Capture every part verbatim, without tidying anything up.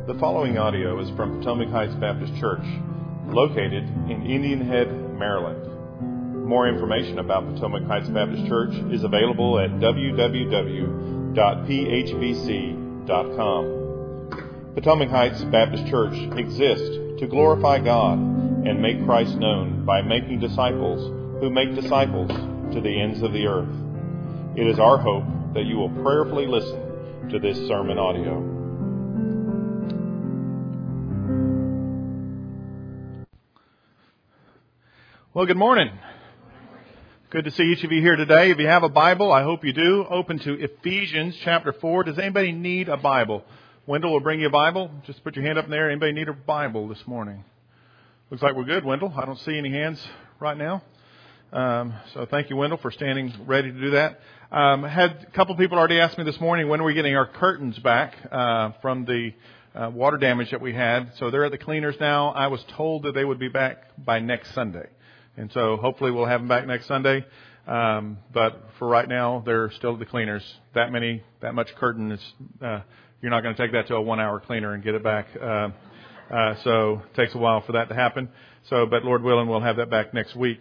The following audio is from Potomac Heights Baptist Church, located in Indian Head, Maryland. More information about Potomac Heights Baptist Church is available at w w w dot p h b c dot com. Potomac Heights Baptist Church exists to glorify God and make Christ known by making disciples who make disciples to the ends of the earth. It is our hope that you will prayerfully listen to this sermon audio. Well, good morning. Good to see each of you here today. If you have a Bible, I hope you do. Open to Ephesians chapter four. Does anybody need a Bible? Wendell will bring you a Bible. Just put your hand up in there. Anybody need a Bible this morning? Looks like we're good, Wendell. I don't see any hands right now. Um, so thank you, Wendell, for standing ready to do that. Um, had a couple people already asked me this morning, when are we getting our curtains back uh, from the uh, water damage that we had? So they're at the cleaners now. I was told that they would be back by next Sunday. And so hopefully we'll have them back next Sunday. Um, but for right now, they're still at the cleaners. That many, that much curtain is, uh, you're not going to take that to a one hour cleaner and get it back. Uh, uh, so it takes a while for that to happen. So, but Lord willing, we'll have that back next week.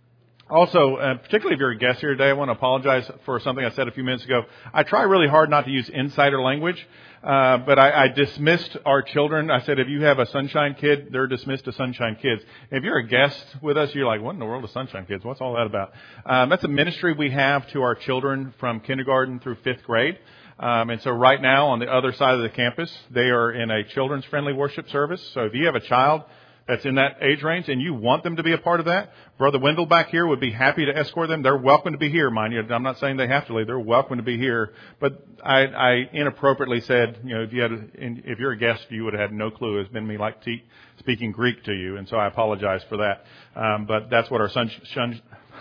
Also, uh, particularly if you're a guest here today, I want to apologize for something I said a few minutes ago. I try really hard not to use insider language, uh, but I, I dismissed our children. I said, if you have a Sunshine Kid, they're dismissed to Sunshine Kids. If you're a guest with us, you're like, what in the world is Sunshine Kids? What's all that about? Um, that's a ministry we have to our children from kindergarten through fifth grade. Um, and so right now on the other side of the campus, they are in a children's friendly worship service. So if you have a child that's in that age range and you want them to be a part of that, Brother Wendell back here would be happy to escort them. They're welcome to be here, mind you. I'm not saying they have to leave. They're welcome to be here. But I, I inappropriately said, you know, if you had, a, if you're a guest, you would have had no clue. It's been me like te- speaking Greek to you. And so I apologize for that. Um, but that's what our sun, sun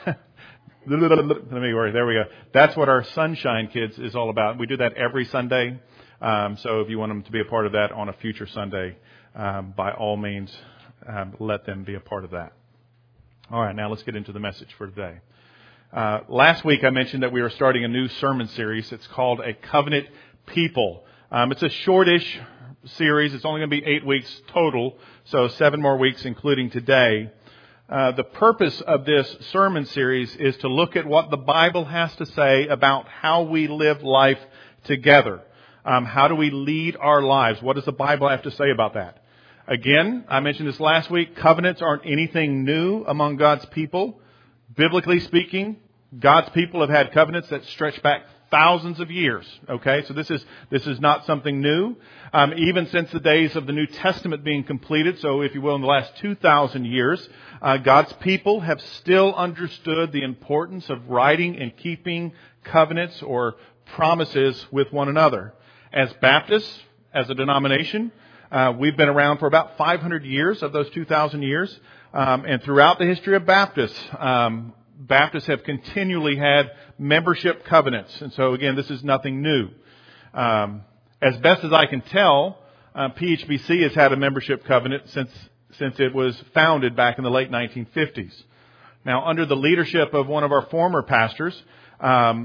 let me worry. There we go. That's what our Sunshine Kids is all about. We do that every Sunday. Um, so if you want them to be a part of that on a future Sunday, um, by all means, Um, let them be a part of that. All right, now let's get into the message for today. Uh, last week I mentioned that we were starting a new sermon series. It's called A Covenant People. Um, it's a shortish series. It's only going to be eight weeks total, so seven more weeks including today. Uh, the purpose of this sermon series is to look at what the Bible has to say about how we live life together. Um, how do we lead our lives? What does the Bible have to say about that? Again, I mentioned this last week, covenants aren't anything new among God's people. Biblically speaking, God's people have had covenants that stretch back thousands of years. Okay, so this is this is not something new. Um, even since the days of the New Testament being completed, so if you will, in the last two thousand years, uh, God's people have still understood the importance of writing and keeping covenants or promises with one another. As Baptists, as a denomination, Uh, we've been around for about five hundred years of those two thousand years. Um, and throughout the history of Baptists, um, Baptists have continually had membership covenants. And so, again, this is nothing new. Um, as best as I can tell, uh, P H B C has had a membership covenant since since it was founded back in the late nineteen fifties. Now, under the leadership of one of our former pastors, um,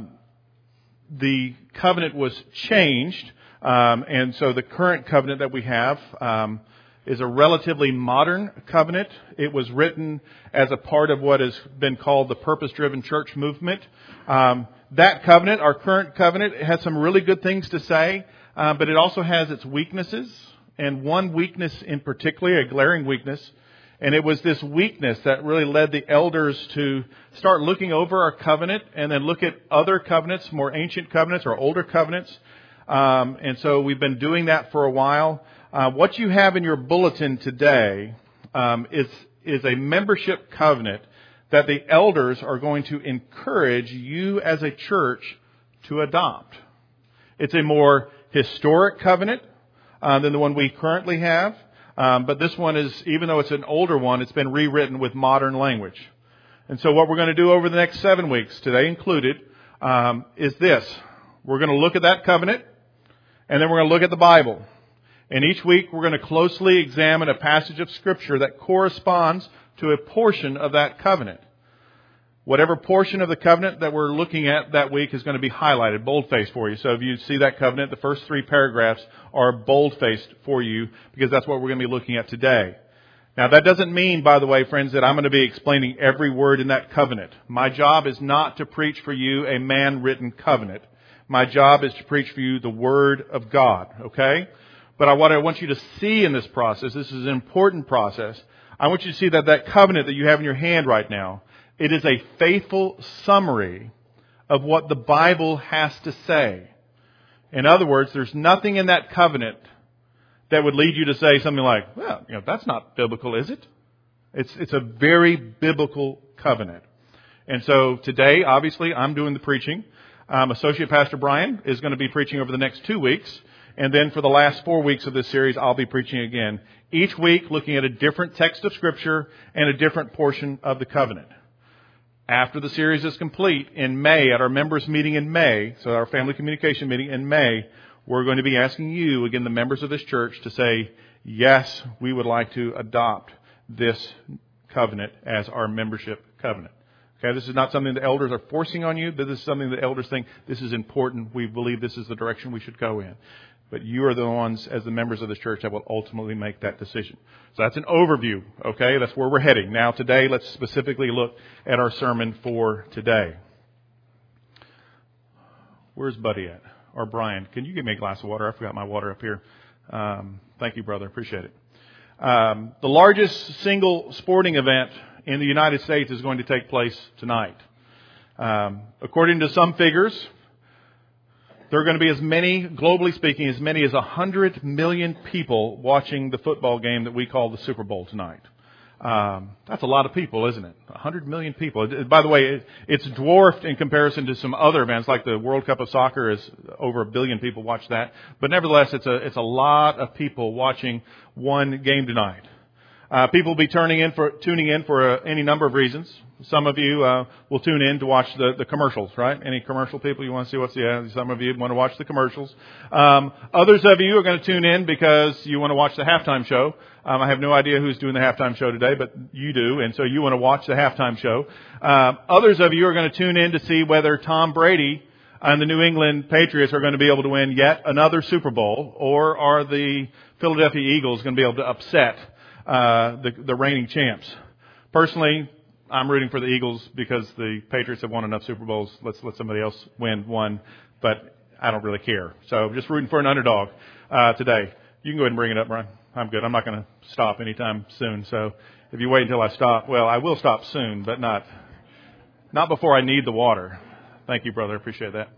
the covenant was changed. Um, and so the current covenant that we have um, is a relatively modern covenant. It was written as a part of what has been called the purpose-driven church movement. Um, that covenant, our current covenant, has some really good things to say, uh, but it also has its weaknesses. And one weakness in particular, a glaring weakness, and it was this weakness that really led the elders to start looking over our covenant and then look at other covenants, more ancient covenants or older covenants. Um, and so we've been doing that for a while. Uh, what you have in your bulletin today um, is is a membership covenant that the elders are going to encourage you as a church to adopt. It's a more historic covenant uh, than the one we currently have. Um, but this one is, even though it's an older one, it's been rewritten with modern language. And so what we're going to do over the next seven weeks, today included, um, is this. We're going to look at that covenant. And then we're going to look at the Bible. And each week we're going to closely examine a passage of Scripture that corresponds to a portion of that covenant. Whatever portion of the covenant that we're looking at that week is going to be highlighted, bold-faced for you. So if you see that covenant, the first three paragraphs are bold-faced for you because that's what we're going to be looking at today. Now, that doesn't mean, by the way, friends, that I'm going to be explaining every word in that covenant. My job is not to preach for you a man-written covenant. My job is to preach for you the Word of God, okay? But I, what I want you to see in this process, this is an important process, I want you to see that that covenant that you have in your hand right now, it is a faithful summary of what the Bible has to say. In other words, there's nothing in that covenant that would lead you to say something like, well, you know, that's not biblical, is it? It's, it's a very biblical covenant. And so today, obviously, I'm doing the preaching. Um, Associate Pastor Brian is going to be preaching over the next two weeks. And then for the last four weeks of this series, I'll be preaching again. Each week, looking at a different text of Scripture and a different portion of the covenant. After the series is complete, in May, at our members' meeting in May, so our family communication meeting in May, we're going to be asking you, again, the members of this church, to say, yes, we would like to adopt this covenant as our membership covenant. Okay, this is not something the elders are forcing on you. This is something the elders think this is important. We believe this is the direction we should go in. But you are the ones, as the members of this church, that will ultimately make that decision. So that's an overview, okay? That's where we're heading. Now today, let's specifically look at our sermon for today. Where's Buddy at? Or Brian, can you give me a glass of water? I forgot my water up here. Um, thank you, brother. Appreciate it. Um, the largest single sporting event in the United States is going to take place tonight. Um, according to some figures, there are going to be as many, globally speaking, as many as one hundred million people watching the football game that we call the Super Bowl tonight. Um, that's a lot of people, isn't it? one hundred million people. By the way, it, it's dwarfed in comparison to some other events, like the World Cup of Soccer is over a billion people watch that. But nevertheless, it's a it's a lot of people watching one game tonight. Uh, people will be turning in for tuning in for uh, any number of reasons. Some of you uh, will tune in to watch the, the commercials, right? Any commercial people you want to see what's the? Yeah, some of you want to watch the commercials. Um, others of you are going to tune in because you want to watch the halftime show. Um, I have no idea who's doing the halftime show today, but you do, and so you want to watch the halftime show. Um, others of you are going to tune in to see whether Tom Brady and the New England Patriots are going to be able to win yet another Super Bowl, or are the Philadelphia Eagles going to be able to upset uh, the, the reigning champs. Personally, I'm rooting for the Eagles because the Patriots have won enough Super Bowls. Let's let somebody else win one, but I don't really care. So just rooting for an underdog uh, today. You can go ahead and bring it up, Brian. I'm good. I'm not going to stop anytime soon. So if you wait until I stop, well, I will stop soon, but not not before I need the water. Thank you, brother. I appreciate that.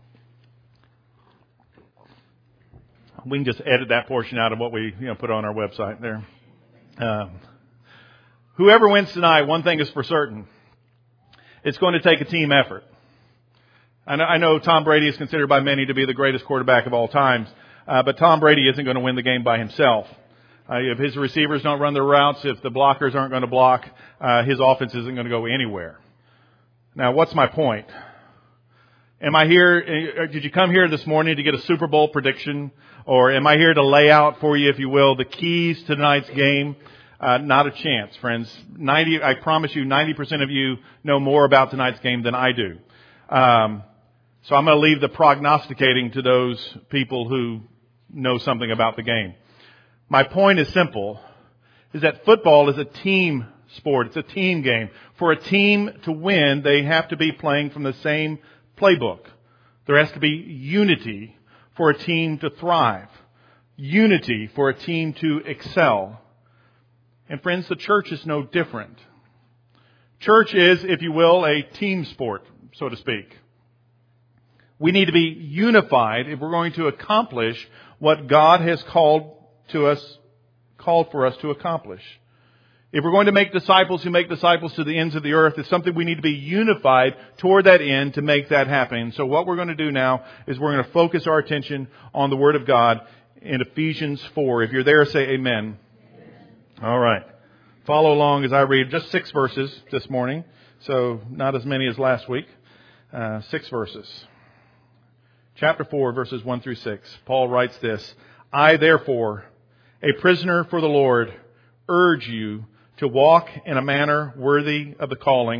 We can just edit that portion out of what we you know put on our website there. Um, whoever wins tonight, one thing is for certain. It's going to take a team effort. I know, I know Tom Brady is considered by many to be the greatest quarterback of all times, uh, but Tom Brady isn't going to win the game by himself. Uh, if his receivers don't run their routes, if the blockers aren't going to block, uh, his offense isn't going to go anywhere. Now, what's my point? Am I here, did you come here this morning to get a Super Bowl prediction? Or am I here to lay out for you, if you will, the keys to tonight's game? Uh, not a chance, friends. ninety, I promise you, ninety percent of you know more about tonight's game than I do. Um, so I'm going to leave the prognosticating to those people who know something about the game. My point is simple, is that football is a team sport. It's a team game. For a team to win, they have to be playing from the same playbook. There has to be unity for a team to thrive. Unity for a team to excel. And friends, the church is no different. Church is, if you will, a team sport, so to speak. We need to be unified if we're going to accomplish what God has called to us, called for us to accomplish. If we're going to make disciples who make disciples to the ends of the earth, it's something we need to be unified toward that end to make that happen. So what we're going to do now is we're going to focus our attention on the Word of God in Ephesians four. If you're there, say amen. All right. Follow along as I read just six verses this morning. So not as many as last week. Uh, six verses. Chapter four, verses one through six. Paul writes this. I, therefore, a prisoner for the Lord, urge you to walk in a manner worthy of the calling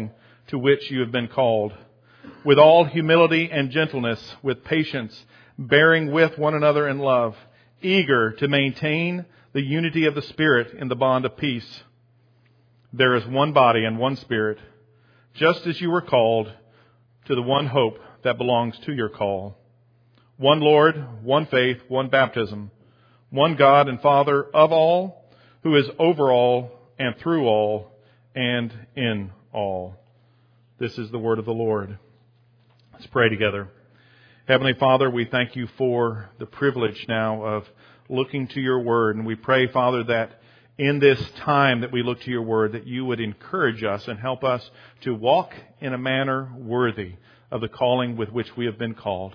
to which you have been called, with all humility and gentleness, with patience, bearing with one another in love, eager to maintain the unity of the Spirit in the bond of peace. There is one body and one Spirit, just as you were called to the one hope that belongs to your call. One Lord, one faith, one baptism, one God and Father of all, who is over all and through all and in all. This is the word of the Lord. Let's pray together. Heavenly Father, we thank you for the privilege now of looking to your word. And we pray, Father, that in this time that we look to your word, that you would encourage us and help us to walk in a manner worthy of the calling with which we have been called.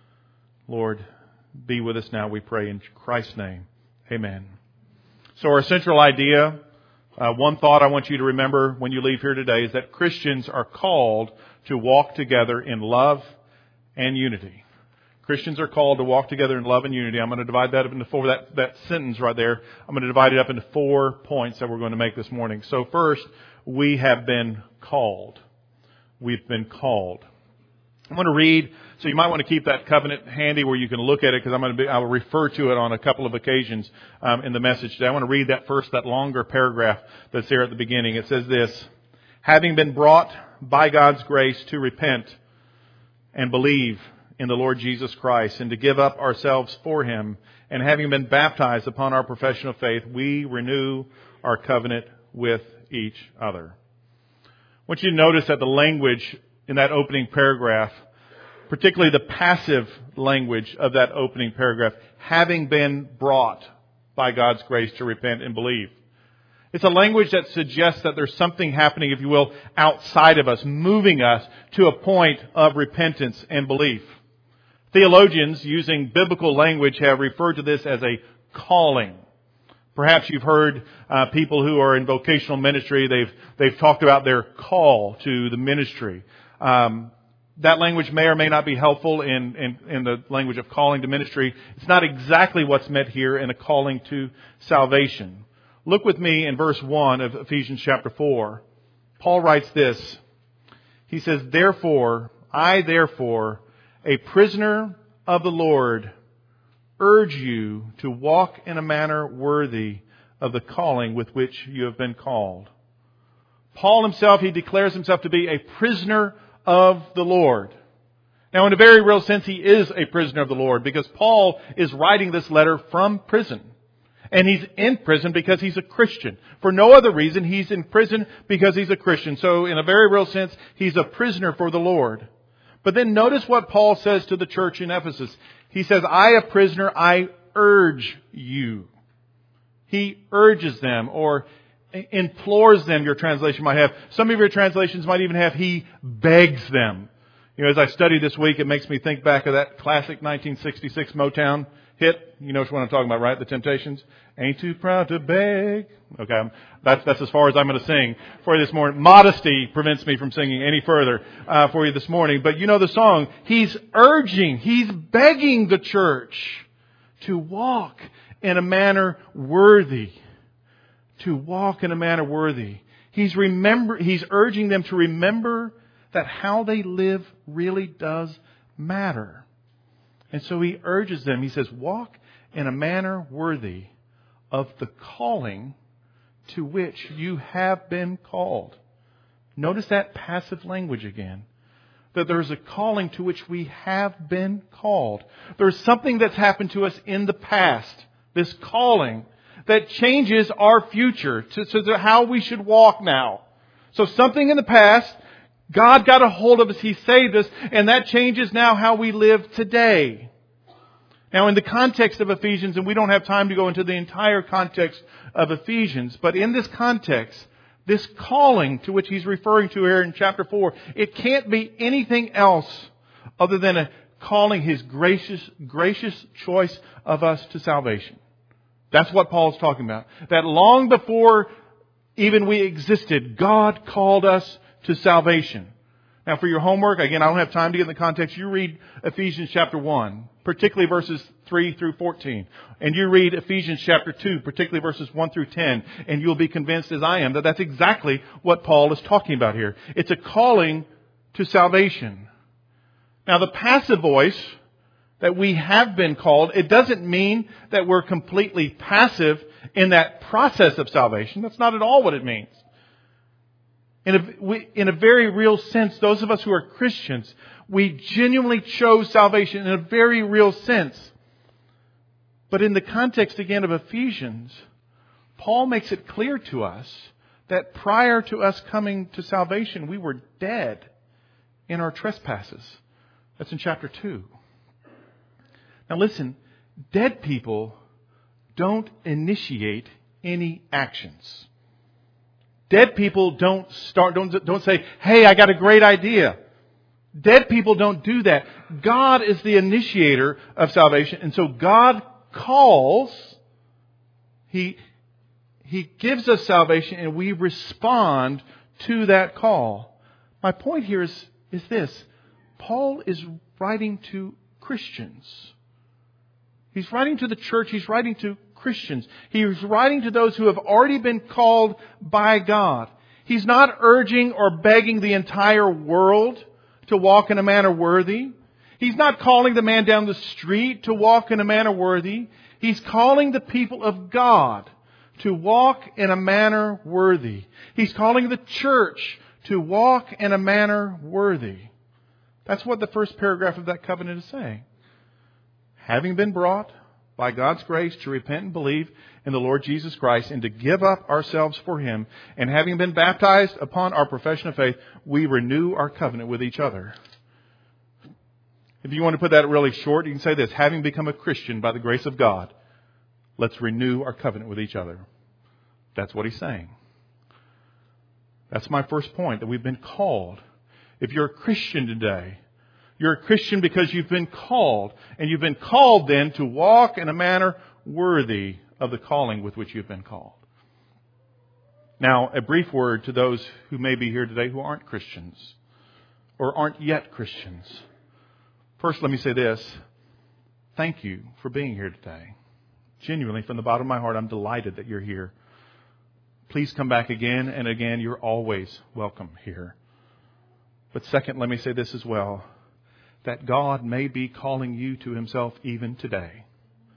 Lord, be with us now, we pray in Christ's name. Amen. So our central idea, uh, one thought I want you to remember when you leave here today, is that Christians are called to walk together in love and unity. Christians are called to walk together in love and unity. I'm going to divide that up into four, that, that sentence right there, I'm going to divide it up into four points that we're going to make this morning. So first, we have been called. We've been called. I'm going to read, so you might want to keep that covenant handy where you can look at it, because I'm going to be, I will refer to it on a couple of occasions um, in the message today. I want to read that first, that longer paragraph that's there at the beginning. It says this: having been brought by God's grace to repent and believe in the Lord Jesus Christ and to give up ourselves for Him, and having been baptized upon our profession of faith, we renew our covenant with each other. I want you to notice that the language in that opening paragraph, particularly the passive language of that opening paragraph, having been brought by God's grace to repent and believe. It's a language that suggests that there's something happening, if you will, outside of us, moving us to a point of repentance and belief. Theologians, using biblical language, have referred to this as a calling. Perhaps you've heard uh, people who are in vocational ministry, they've they've talked about their call to the ministry. Um, that language may or may not be helpful in, in, in the language of calling to ministry. It's not exactly what's meant here in a calling to salvation. Look with me in verse one of Ephesians chapter four. Paul writes this. He says, Therefore, I therefore, a prisoner of the Lord, urge you to walk in a manner worthy of the calling with which you have been called. Paul himself, he declares himself to be a prisoner of the Lord. Now, in a very real sense, he is a prisoner of the Lord, because Paul is writing this letter from prison. And he's in prison because he's a Christian. For no other reason, he's in prison because he's a Christian. So in a very real sense, he's a prisoner for the Lord. But then notice what Paul says to the church in Ephesus. He says, I, a prisoner, I urge you. He urges them, or implores them, your translation might have. Some of your translations might even have, he begs them. You know, as I studied this week, it makes me think back of that classic nineteen sixty-six Motown hit. You know what I'm talking about, right? The Temptations. Ain't too proud to beg. Okay, that's that's as far as I'm going to sing for you this morning. Modesty prevents me from singing any further uh, for you this morning. But you know the song. He's urging, he's begging the church to walk in a manner worthy. To walk in a manner worthy. He's remember. He's urging them to remember that how they live really does matter. And so he urges them, he says, walk in a manner worthy of the calling to which you have been called. Notice that passive language again. That there's a calling to which we have been called. There's something that's happened to us in the past, this calling, that changes our future to, to how we should walk now. So something in the past, God got a hold of us, He saved us, and that changes now how we live today. Now, in the context of Ephesians, and we don't have time to go into the entire context of Ephesians, but in this context, this calling to which he's referring to here in chapter four, it can't be anything else other than a calling His gracious, gracious choice of us to salvation. That's what Paul's talking about. That long before even we existed, God called us to salvation. Now for your homework, again, I don't have time to get in the context. You read Ephesians chapter one, particularly verses three through fourteen. And you read Ephesians chapter two, particularly verses one through ten. And you'll be convinced, as I am, that that's exactly what Paul is talking about here. It's a calling to salvation. Now the passive voice that we have been called, it doesn't mean that we're completely passive in that process of salvation. That's not at all what it means. In a, we, in a very real sense, those of us who are Christians, we genuinely chose salvation in a very real sense. But in the context again of Ephesians, Paul makes it clear to us that prior to us coming to salvation, we were dead in our trespasses. That's in chapter two. Now listen, dead people don't initiate any actions. Dead people don't start, don't, don't say, hey, I got a great idea. Dead people don't do that. God is the initiator of salvation. And so God calls, He, He gives us salvation and we respond to that call. My point here is, is this. Paul is writing to Christians. He's writing to the church. He's writing to Christians. He's writing to those who have already been called by God. He's not urging or begging the entire world to walk in a manner worthy. He's not calling the man down the street to walk in a manner worthy. He's calling the people of God to walk in a manner worthy. He's calling the church to walk in a manner worthy. That's what the first paragraph of that covenant is saying. Having been brought by God's grace to repent and believe in the Lord Jesus Christ and to give up ourselves for Him, and having been baptized upon our profession of faith, we renew our covenant with each other. If you want to put that really short, you can say this: having become a Christian by the grace of God, let's renew our covenant with each other. That's what he's saying. That's my first point, that we've been called. If you're a Christian today, you're a Christian because you've been called. And you've been called then to walk in a manner worthy of the calling with which you've been called. Now, a brief word to those who may be here today who aren't Christians or aren't yet Christians. First, let me say this. Thank you for being here today. Genuinely, from the bottom of my heart, I'm delighted that you're here. Please come back again and again. You're always welcome here. But second, let me say this as well, that God may be calling you to Himself even today.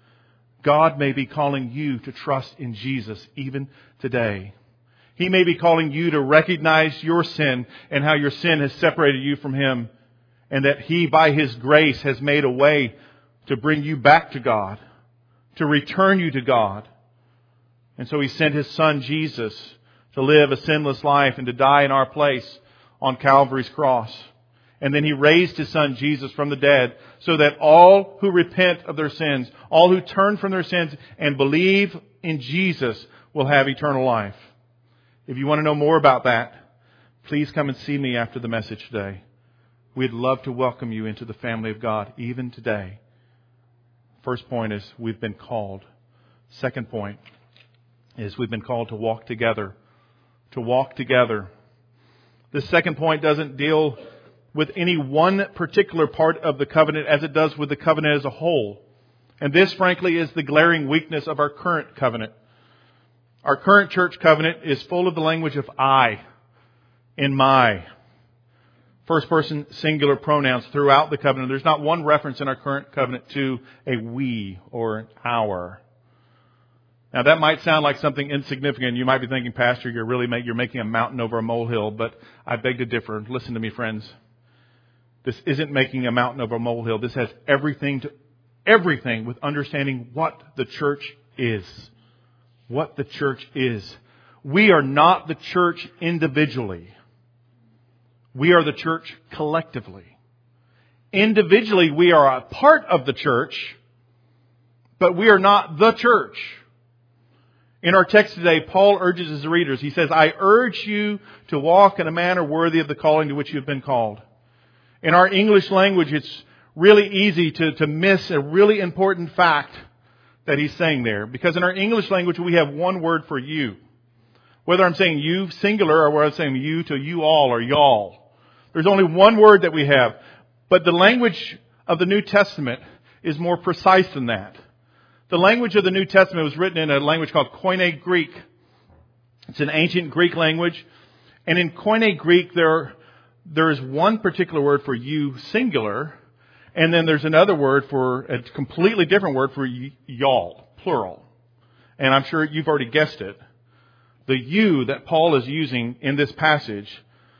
God may be calling you to trust in Jesus even today. He may be calling you to recognize your sin and how your sin has separated you from Him, and that He, by His grace, has made a way to bring you back to God, to return you to God. And so He sent His Son Jesus to live a sinless life and to die in our place on Calvary's cross. And then He raised His Son Jesus from the dead so that all who repent of their sins, all who turn from their sins and believe in Jesus will have eternal life. If you want to know more about that, please come and see me after the message today. We'd love to welcome you into the family of God even today. First point is we've been called. Second point is we've been called to walk together. To walk together. This second point doesn't deal with any one particular part of the covenant as it does with the covenant as a whole. And this, frankly, is the glaring weakness of our current covenant. Our current church covenant is full of the language of I and my. First person singular pronouns throughout the covenant. There's not one reference in our current covenant to a we or an our. Now that might sound like something insignificant. You might be thinking, Pastor, you're really make, you're making a mountain over a molehill. But I beg to differ. Listen to me, friends. This isn't making a mountain over a molehill. This has everything to everything with understanding what the church is. What the church is. We are not the church individually. We are the church collectively. Individually, we are a part of the church, but we are not the church. In our text today, Paul urges his readers, he says, I urge you to walk in a manner worthy of the calling to which you have been called. In our English language, it's really easy to, to miss a really important fact that he's saying there. Because in our English language, we have one word for you. Whether I'm saying you singular or whether I'm saying you to you all or y'all. There's only one word that we have. But the language of the New Testament is more precise than that. The language of the New Testament was written in a language called Koine Greek. It's an ancient Greek language. And in Koine Greek, there, there is one particular word for you, singular. And then there's another word for, a completely different word for y'all, plural. And I'm sure you've already guessed it. The you that Paul is using in this passage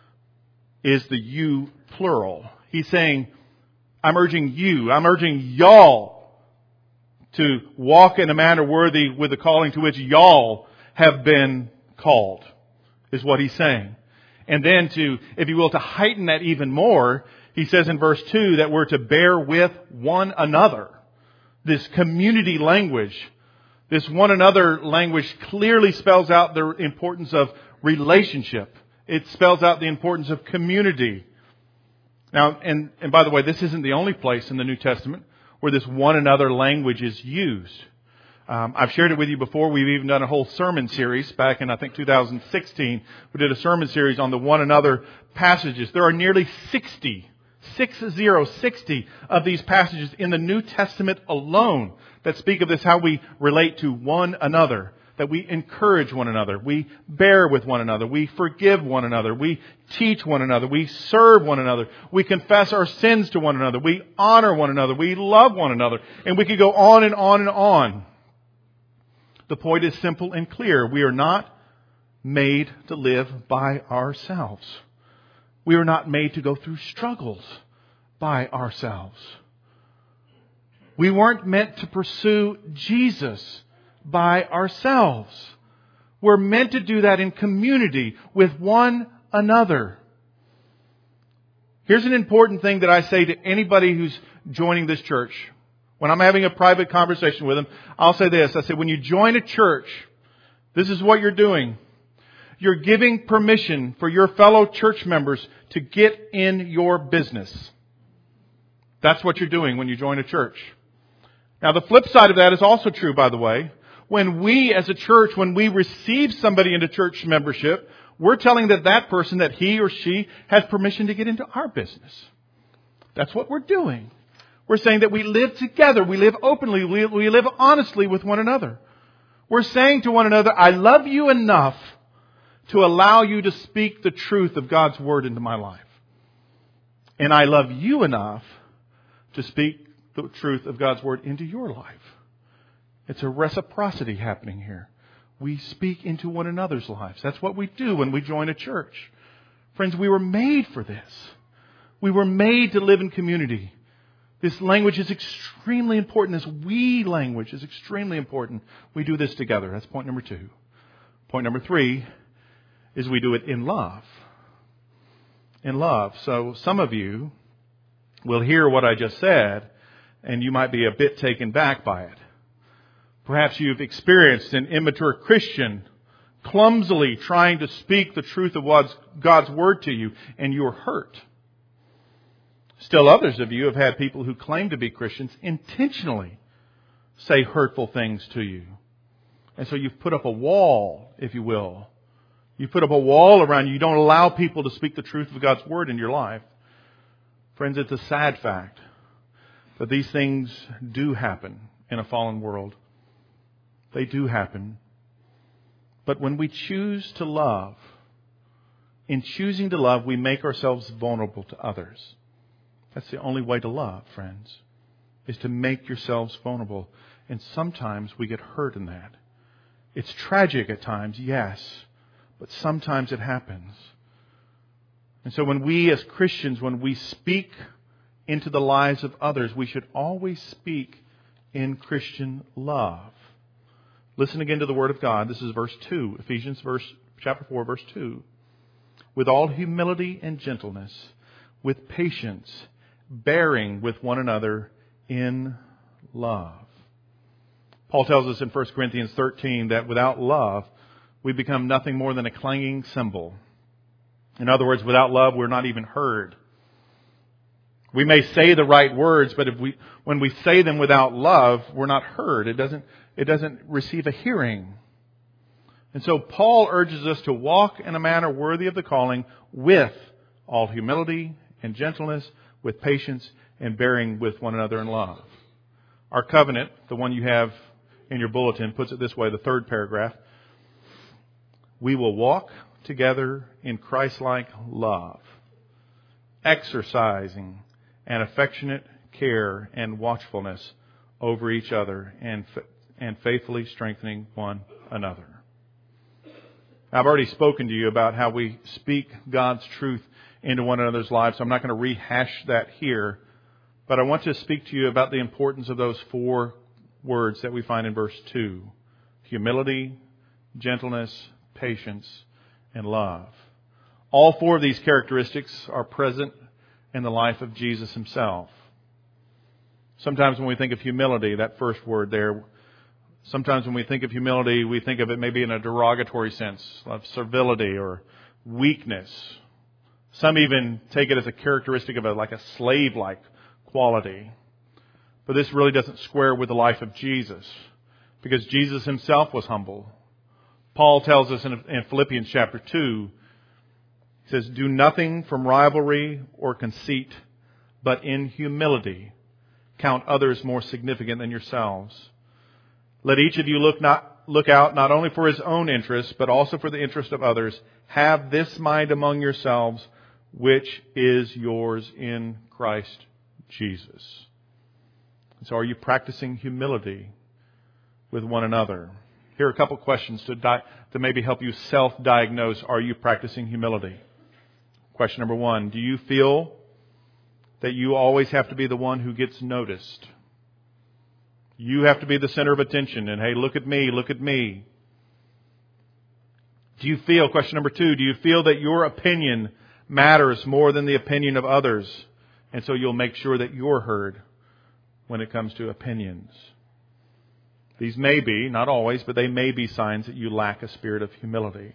is the you plural. He's saying, I'm urging you, I'm urging y'all to walk in a manner worthy with the calling to which y'all have been called, is what he's saying. And then to, if you will, to heighten that even more, he says in verse two that we're to bear with one another. This community language, this one another language clearly spells out the importance of relationship. It spells out the importance of community. Now, and, and by the way, this isn't the only place in the New Testament where this one another language is used. Um, I've shared it with you before. We've even done a whole sermon series back in, I think, two thousand sixteen. We did a sermon series on the one another passages. There are nearly sixty, six zero, sixty of these passages in the New Testament alone that speak of this, how we relate to one another. That we encourage one another, we bear with one another, we forgive one another, we teach one another, we serve one another, we confess our sins to one another, we honor one another, we love one another, and we could go on and on and on. The point is simple and clear. We are not made to live by ourselves. We are not made to go through struggles by ourselves. We weren't meant to pursue Jesus by ourselves. We're meant to do that in community with one another. Here's an important thing that I say to anybody who's joining this church. When I'm having a private conversation with them, I'll say this. I say, when you join a church, this is what you're doing. You're giving permission for your fellow church members to get in your business. That's what you're doing when you join a church. Now, the flip side of that is also true, by the way. When we as a church, when we receive somebody into church membership, we're telling that that person, that he or she has permission to get into our business. That's what we're doing. We're saying that we live together, we live openly, we, we live honestly with one another. We're saying to one another, I love you enough to allow you to speak the truth of God's Word into my life. And I love you enough to speak the truth of God's Word into your life. It's a reciprocity happening here. We speak into one another's lives. That's what we do when we join a church. Friends, we were made for this. We were made to live in community. This language is extremely important. This we language is extremely important. We do this together. That's point number two. Point number three is we do it in love. In love. So some of you will hear what I just said, and you might be a bit taken back by it. Perhaps you've experienced an immature Christian clumsily trying to speak the truth of God's Word to you, and you're hurt. Still others of you have had people who claim to be Christians intentionally say hurtful things to you. And so you've put up a wall, if you will. You've put up a wall around you. You don't allow people to speak the truth of God's Word in your life. Friends, it's a sad fact that these things do happen in a fallen world. They do happen. But when we choose to love, in choosing to love, we make ourselves vulnerable to others. That's the only way to love, friends, is to make yourselves vulnerable. And sometimes we get hurt in that. It's tragic at times, yes, but sometimes it happens. And so when we as Christians, when we speak into the lives of others, we should always speak in Christian love. Listen again to the Word of God. This is verse two, Ephesians verse, chapter four, verse two. With all humility and gentleness, with patience, bearing with one another in love. Paul tells us in First Corinthians thirteen that without love, we become nothing more than a clanging cymbal. In other words, without love, we're not even heard. We may say the right words, but if we, when we say them without love, we're not heard. It doesn't, it doesn't receive a hearing. And so Paul urges us to walk in a manner worthy of the calling with all humility and gentleness, with patience and bearing with one another in love. Our covenant, the one you have in your bulletin, puts it this way, the third paragraph. We will walk together in Christ-like love, exercising an affectionate care and watchfulness over each other and and faithfully strengthening one another. I've already spoken to you about how we speak God's truth into one another's lives, so I'm not going to rehash that here. But I want to speak to you about the importance of those four words that we find in verse two. Humility, gentleness, patience, and love. All four of these characteristics are present in the life of Jesus himself. Sometimes when we think of humility, that first word there, sometimes when we think of humility, we think of it maybe in a derogatory sense, of servility or weakness. Some even take it as a characteristic of a, like a slave-like quality. But this really doesn't square with the life of Jesus, because Jesus himself was humble. Paul tells us in, in Philippians chapter two, he says, do nothing from rivalry or conceit, but in humility count others more significant than yourselves. Let each of you look not look out not only for his own interests, but also for the interest of others. Have this mind among yourselves, which is yours in Christ Jesus. So are you practicing humility with one another? Here are a couple questions to, di- to maybe help you self-diagnose. Are you practicing humility? Question number one, do you feel that you always have to be the one who gets noticed? You have to be the center of attention and, hey, look at me, look at me. Do you feel, question number two, do you feel that your opinion matters more than the opinion of others? And so you'll make sure that you're heard when it comes to opinions. These may be, not always, but they may be signs that you lack a spirit of humility.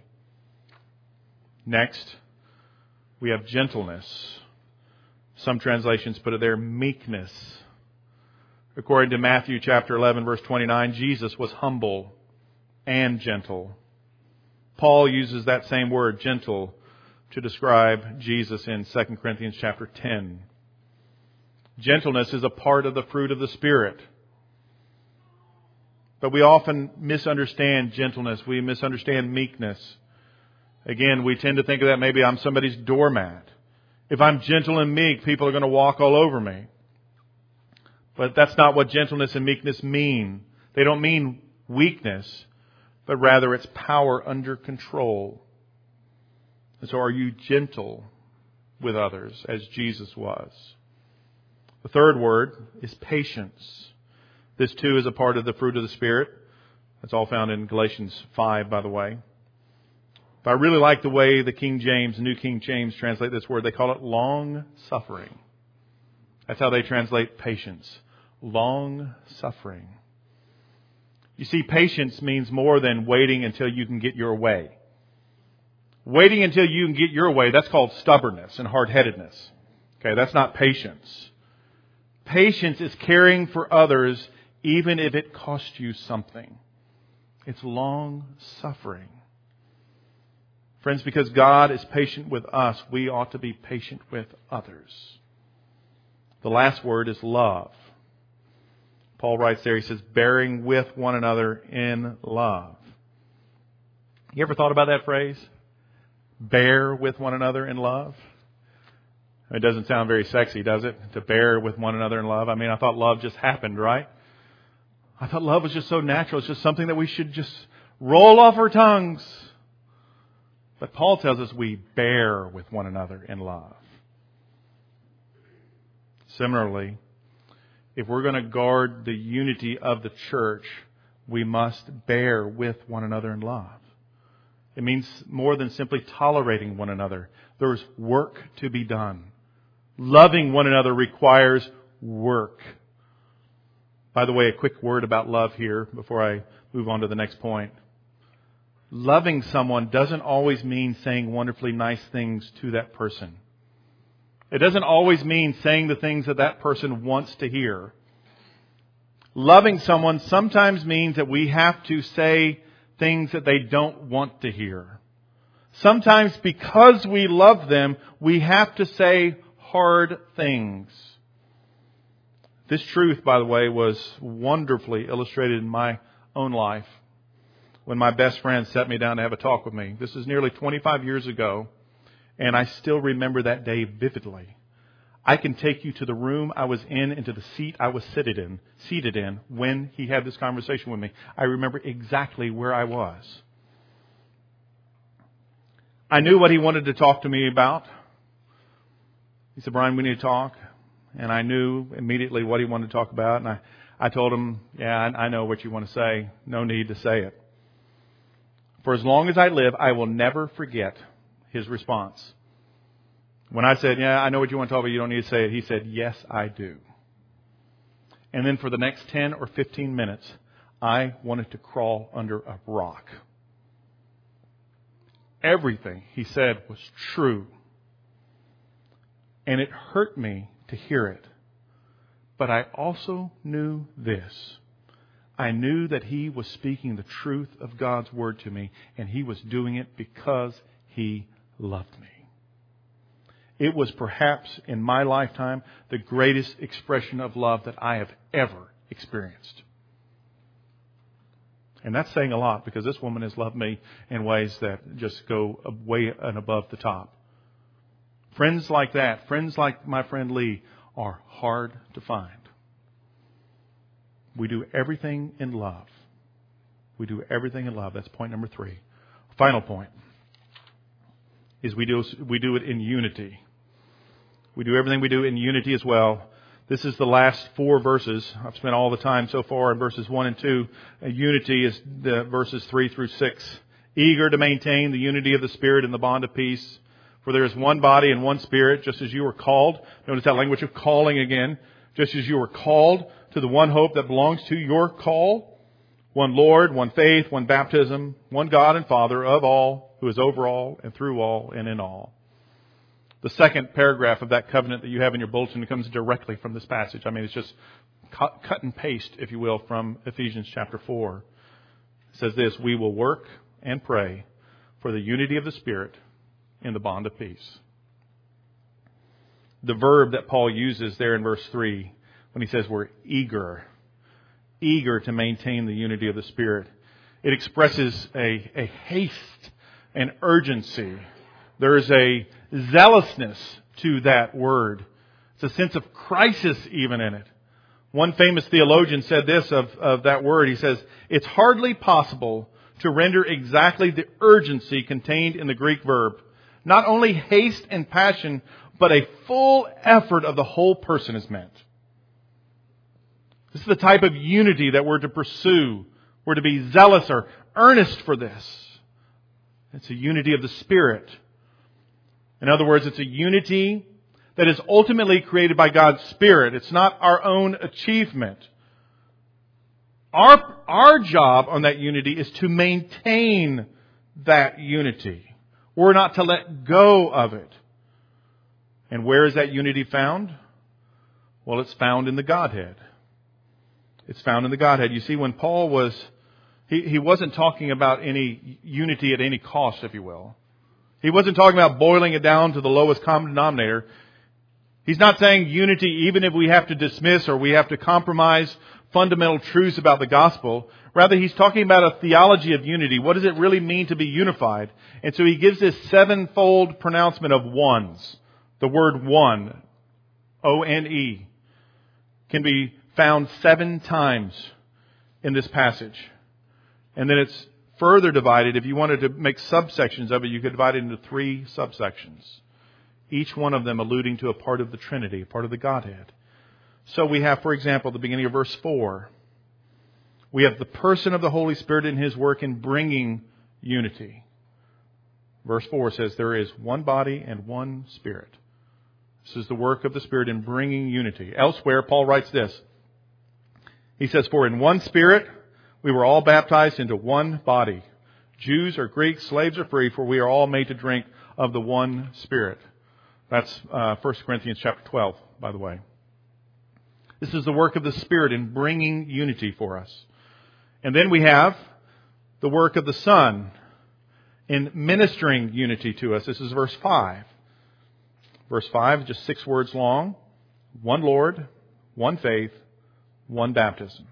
Next, we have gentleness. Some translations put it there, meekness. According to Matthew chapter eleven, verse twenty-nine, Jesus was humble and gentle. Paul uses that same word, gentle, to describe Jesus in Second Corinthians chapter ten. Gentleness is a part of the fruit of the Spirit. But we often misunderstand gentleness. We misunderstand meekness. Again, we tend to think of that maybe I'm somebody's doormat. If I'm gentle and meek, people are going to walk all over me. But that's not what gentleness and meekness mean. They don't mean weakness, but rather it's power under control. And so are you gentle with others as Jesus was? The third word is patience. This too is a part of the fruit of the Spirit. That's all found in Galatians five, by the way. But I really like the way the King James, New King James, translate this word. They call it long suffering. That's how they translate patience. Long suffering. You see, patience means more than waiting until you can get your way. Waiting until you can get your way, that's called stubbornness and hard-headedness. Okay, that's not patience. Patience is caring for others even if it costs you something. It's long suffering. Friends, because God is patient with us, we ought to be patient with others. The last word is love. Paul writes there, he says, bearing with one another in love. You ever thought about that phrase? Bear with one another in love? It doesn't sound very sexy, does it? To bear with one another in love. I mean, I thought love just happened, right? I thought love was just so natural. It's just something that we should just roll off our tongues. But Paul tells us we bear with one another in love. Similarly, if we're going to guard the unity of the church, we must bear with one another in love. It means more than simply tolerating one another. There's work to be done. Loving one another requires work. By the way, a quick word about love here before I move on to the next point. Loving someone doesn't always mean saying wonderfully nice things to that person. It doesn't always mean saying the things that that person wants to hear. Loving someone sometimes means that we have to say things that they don't want to hear. Sometimes because we love them, we have to say hard things. This truth, by the way, was wonderfully illustrated in my own life when my best friend sat me down to have a talk with me. This is nearly twenty-five years ago, and I still remember that day vividly. I can take you to the room I was in and to the seat I was seated in, seated in when he had this conversation with me. I remember exactly where I was. I knew what he wanted to talk to me about. He said, Brian, we need to talk. And I knew immediately what he wanted to talk about. And I, I told him, yeah, I know what you want to say. No need to say it. For as long as I live, I will never forget his response. When I said, yeah, I know what you want to talk about, you don't need to say it, he said, yes, I do. And then for the next ten or fifteen minutes, I wanted to crawl under a rock. Everything he said was true. And it hurt me to hear it. But I also knew this. I knew that he was speaking the truth of God's Word to me, and he was doing it because he loved me. It was perhaps in my lifetime the greatest expression of love that I have ever experienced. And that's saying a lot, because this woman has loved me in ways that just go way and above the top. Friends like that, friends like my friend Lee, are hard to find. We do everything in love. We do everything in love. That's point number three. Final point is we do we do it in unity. We do everything we do in unity as well. This is the last four verses. I've spent all the time so far in verses one and two. Uh, unity is the verses three through six. Eager to maintain the unity of the Spirit and the bond of peace. For there is one body and one Spirit, just as you were called. Notice that language of calling again. Just as you were called to the one hope that belongs to your call. One Lord, one faith, one baptism, one God and Father of all, who is over all and through all and in all. The second paragraph of that covenant that you have in your bulletin comes directly from this passage. I mean, it's just cut, cut and paste, if you will, from Ephesians chapter four. It says this, we will work and pray for the unity of the Spirit in the bond of peace. The verb that Paul uses there in verse three, when he says we're eager, eager to maintain the unity of the Spirit, it expresses a, a haste and urgency. There is a zealousness to that word. It's a sense of crisis even in it. One famous theologian said this of, of that word. He says, it's hardly possible to render exactly the urgency contained in the Greek verb. Not only haste and passion, but a full effort of the whole person is meant. This is the type of unity that we're to pursue. We're to be zealous or earnest for this. It's a unity of the Spirit. In other words, it's a unity that is ultimately created by God's Spirit. It's not our own achievement. Our, our job on that unity is to maintain that unity. We're not to let go of it. And where is that unity found? Well, it's found in the Godhead. It's found in the Godhead. You see, when Paul was, he, he wasn't talking about any unity at any cost, if you will. He wasn't talking about boiling it down to the lowest common denominator. He's not saying unity even if we have to dismiss or we have to compromise fundamental truths about the gospel. Rather, he's talking about a theology of unity. What does it really mean to be unified? And so he gives this sevenfold pronouncement of ones. The word one, O N E, can be found seven times in this passage. And then it's further divided. If you wanted to make subsections of it, you could divide it into three subsections. Each one of them alluding to a part of the Trinity, a part of the Godhead. So we have, for example, the beginning of verse four. We have the person of the Holy Spirit in His work in bringing unity. Verse four says there is one body and one Spirit. This is the work of the Spirit in bringing unity. Elsewhere, Paul writes this. He says, for in one Spirit we were all baptized into one body. Jews or Greeks, slaves or free, for we are all made to drink of the one Spirit. That's uh, First Corinthians chapter twelve, by the way. This is the work of the Spirit in bringing unity for us. And then we have the work of the Son in ministering unity to us. This is verse five. Verse five, just six words long. One Lord, one faith, one baptism.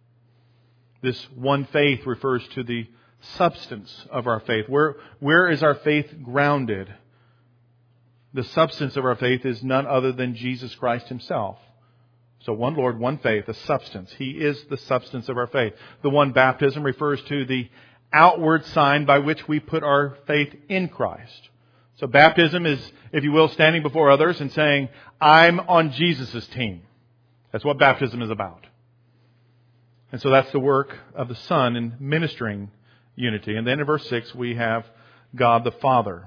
This one faith refers to the substance of our faith. Where, where is our faith grounded? The substance of our faith is none other than Jesus Christ Himself. So one Lord, one faith, a substance. He is the substance of our faith. The one baptism refers to the outward sign by which we put our faith in Christ. So baptism is, if you will, standing before others and saying, I'm on Jesus' team. That's what baptism is about. And so that's the work of the Son in ministering unity. And then in verse six, we have God the Father.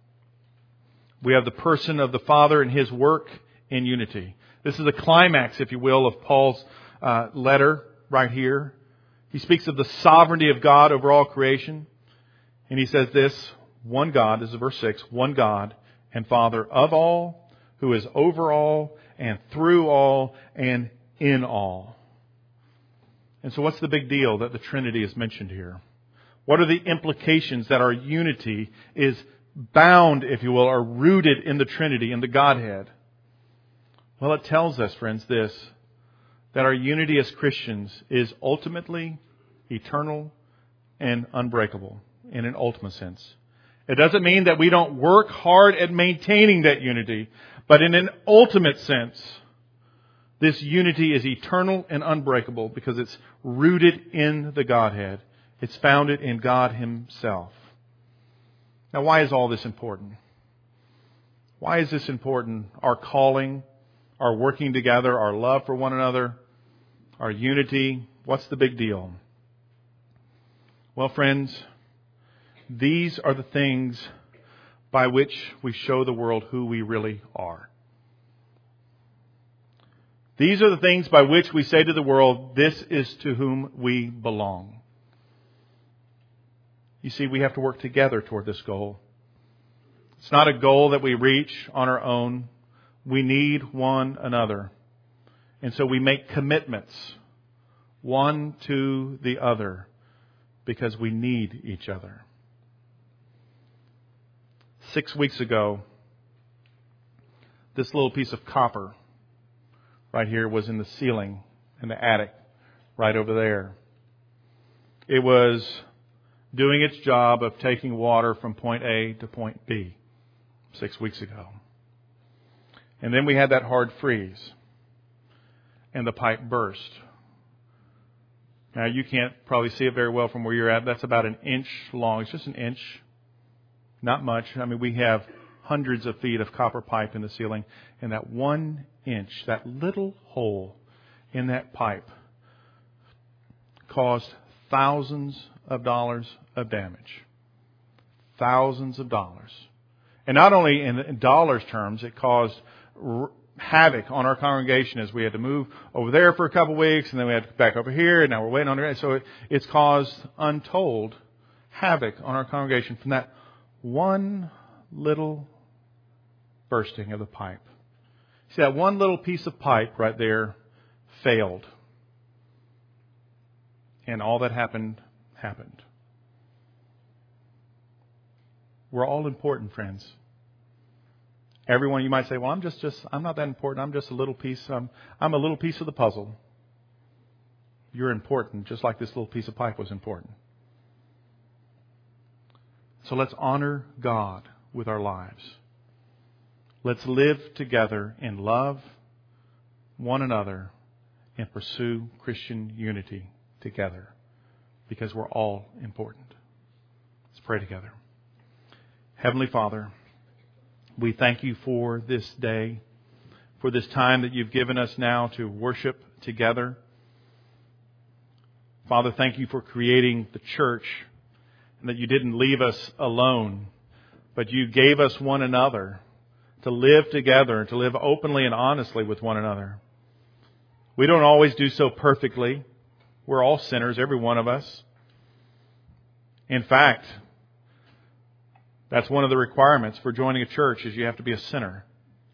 We have the person of the Father and His work in unity. This is a climax, if you will, of Paul's uh, letter right here. He speaks of the sovereignty of God over all creation. And he says this, one God, this is verse six, one God and Father of all, who is over all and through all and in all. And so what's the big deal that the Trinity is mentioned here? What are the implications that our unity is bound, if you will, or rooted in the Trinity, in the Godhead? Well, it tells us, friends, this, that our unity as Christians is ultimately eternal and unbreakable in an ultimate sense. It doesn't mean that we don't work hard at maintaining that unity, but in an ultimate sense, this unity is eternal and unbreakable because it's rooted in the Godhead. It's founded in God Himself. Now, why is all this important? Why is this important? Our calling, our working together, our love for one another, our unity. What's the big deal? Well, friends, these are the things by which we show the world who we really are. These are the things by which we say to the world, this is to whom we belong. You see, we have to work together toward this goal. It's not a goal that we reach on our own. We need one another. And so we make commitments, one to the other, because we need each other. Six weeks ago, this little piece of copper right here was in the ceiling in the attic right over there. It was doing its job of taking water from point A to point B six weeks ago. And then we had that hard freeze and the pipe burst. Now you can't probably see it very well from where you're at. That's about an inch long. It's just an inch. Not much. I mean, we have hundreds of feet of copper pipe in the ceiling. And that one inch, that little hole in that pipe caused thousands of dollars of damage. Thousands of dollars. And not only in dollars terms, it caused r- havoc on our congregation as we had to move over there for a couple of weeks, and then we had to go back over here, and now we're waiting on it. So it, it's caused untold havoc on our congregation from that one little bursting of the pipe. See, that one little piece of pipe right there failed. And all that happened, happened. We're all important, friends. Everyone, you might say, well, I'm just, just I'm not that important. I'm just a little piece. I'm, I'm a little piece of the puzzle. You're important, just like this little piece of pipe was important. So let's honor God with our lives. Let's live together in love, one another, and pursue Christian unity together, because we're all important. Let's pray together. Heavenly Father, we thank You for this day, for this time that You've given us now to worship together. Father, thank You for creating the church, and that You didn't leave us alone, but You gave us one another to live together, to live openly and honestly with one another. We don't always do so perfectly. We're all sinners, every one of us. In fact, that's one of the requirements for joining a church, is you have to be a sinner.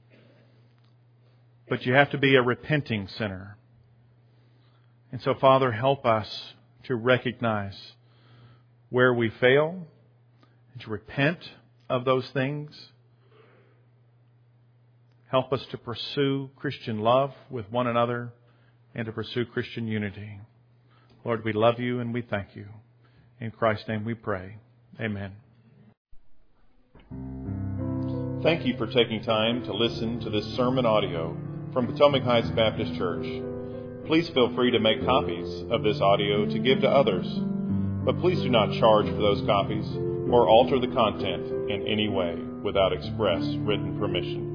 But you have to be a repenting sinner. And so, Father, help us to recognize where we fail. to repent of those things. Help us to pursue Christian love with one another and to pursue Christian unity. Lord, we love you and we thank you. In Christ's name we pray. Amen. Thank you for taking time to listen to this sermon audio from Potomac Heights Baptist Church. Please feel free to make copies of this audio to give to others, but please do not charge for those copies or alter the content in any way without express written permission.